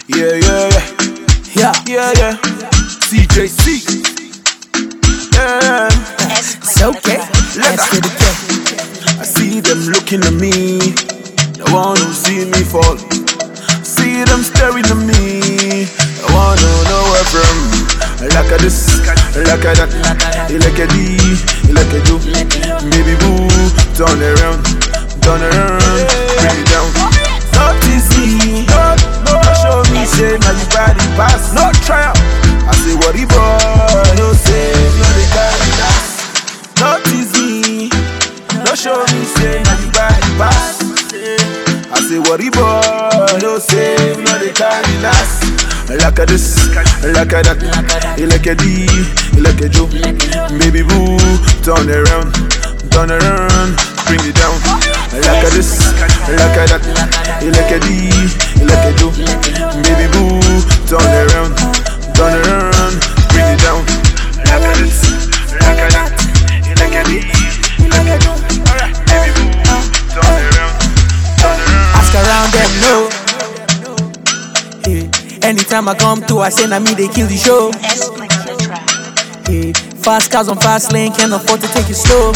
Yeah, yeah, yeah. Yeah, yeah. CJC. Yeah. It's okay. Let's get it done. I see them looking at me. They want to see me fall. See them staring at me. They want to know where from. Like a this, like a that. You like a D, you like a do. Baby boo, turn around, bring it down. Not easy, no show me say now you body pass. No trial, I say what he boy, no say no they carry that. Not easy, no show me say now you body pass. I say what he boy, no say no they carry that. Like a this, like a that. You like a D, you like a Joe. Baby boo, turn around, bring it down. Like a this, like a that. You like a D, you like a Joe. Baby boo, turn around, bring it down. Like a this, like a that. You like a D, you like a Joe. Baby boo, turn around. Ask around them, no. Anytime I come through, I say, na me, they kill the show. Fast cars on fast lane, can't afford to take it slow.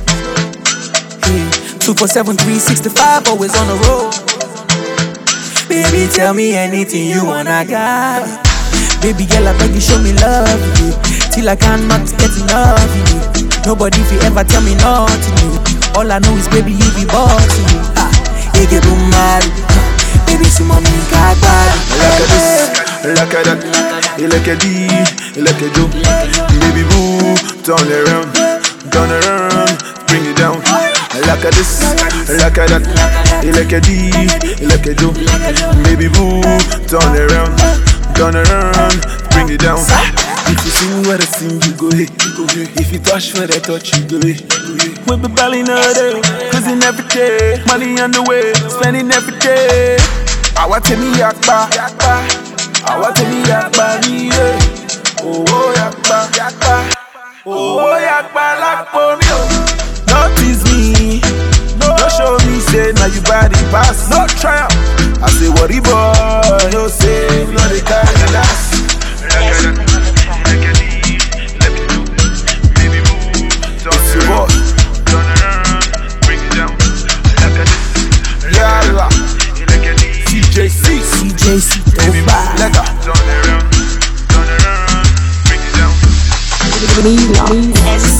247, 365, always on the road. Baby, tell me anything you wanna got. Baby girl, I beg you, show me love, till I can't not get enough. Nobody if you ever tell me nothing. All I know is, baby, you be bossy. You get boom mad. Baby, see mommy got bad. Like a this, like a that. You like a D, you like a Joe. Baby boo, turn around, bring it down. Like a this, like a that. You like a D, you like a Joe. Baby boo, turn around, bring it down. If you sing where I sing, you go hey. If you touch where I touch, you go hey. We'll be balling all day, cruising every day. Money on the way, spending every day. I want to me yakba, I want to me yakba, yeah. Oh yakba, oh yakba, like for me. Notice me, no show me say now you body pass. No trial, I say what he boy, no say no they carry last. It's your boy. Bring it down. Yeah. CJC, baby, let go. Turn around, bring it down.